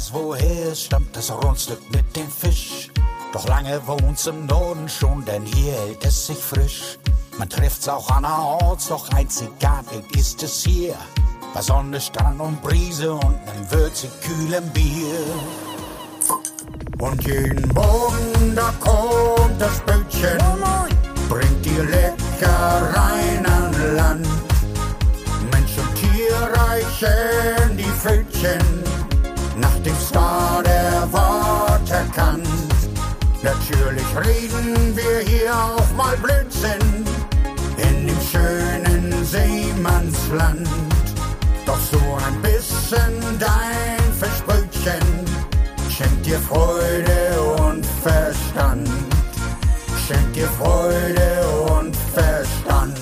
weiß, woher es stammt, das Rundstück mit dem Fisch. Doch lange wohnt's im Norden schon, denn hier hält es sich frisch. Man trifft's auch anerorts, doch einzigartig ist es hier. Bei Sonne, Strand und Brise und nem würzig kühlem Bier. Und jeden Morgen, da kommt das Bötchen, bringt die Leckereien an Land. Mensch und Tier reichen die Pfötchen nach dem Star, der Worte kann. Natürlich reden wir hier auch mal Blödsinn in dem schönen Seemannsland. Doch so ein bisschen dein Fischbrötchen schenkt dir Freude und Verstand. Schenkt dir Freude und Verstand.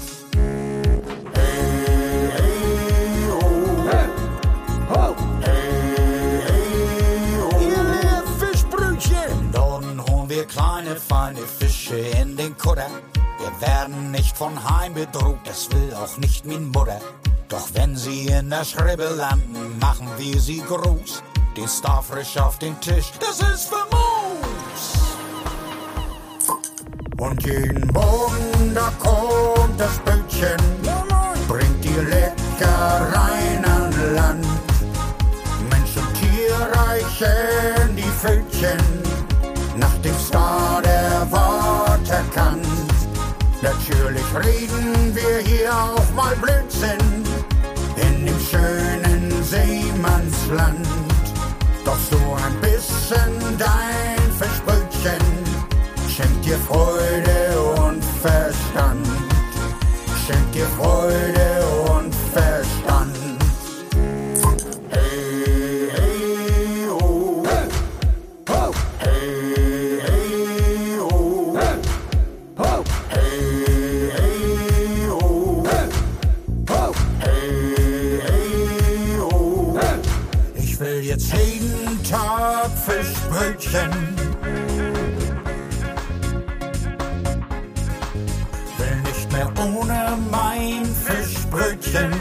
Hey, hey, oh. Hey, ho. Hey, hey, oh. Ihr Fischbrötchen. Im Norden holen wir kleine, feine Fische in den Kutter. Wir werden nicht von Heim bedroht, das will auch nicht min Mutter. Doch wenn sie in der Schrippe landen, machen wir sie groß. Den Star frisch auf den Tisch, das ist famos. Und jeden Morgen, da kommt das Bötchen, bringt die Leckereien an Land. Mensch und Tier reichen die Pfötchen nach dem Star, der Worte kann. Natürlich reden wir hier auch mal Blödsinn in dem schönen Seemannsland. Doch so ein bisschen dein Fischbrötchen schenkt dir Freude und Verstand. Schenkt dir Freude und Verstand. Hey, hey, oh. Hey, ho. Hey, hey, oh. Hey, ho. Hey, hey, oh. Hey, ho. Hey, hey, oh. Ich will jetzt jeden Tag Fischbrötchen. Will nicht mehr ohne mein Fischbrötchen.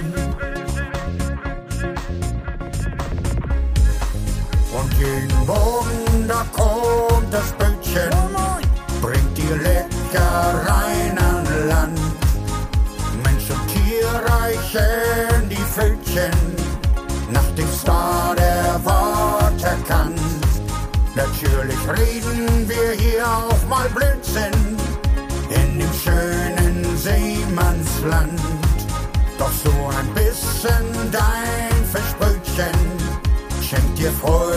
Und jeden Morgen, da kommt das Bötchen, bringt die Leckereien an Land. Mensch und Tier reichen die Pfötchen nach dem Star, der Worte kann. Natürlich reden wir hier auch mal Blödsinn in dem schönen Seemannsland. Doch so ein bisschen dein Fischbrötchen schenkt dir Freude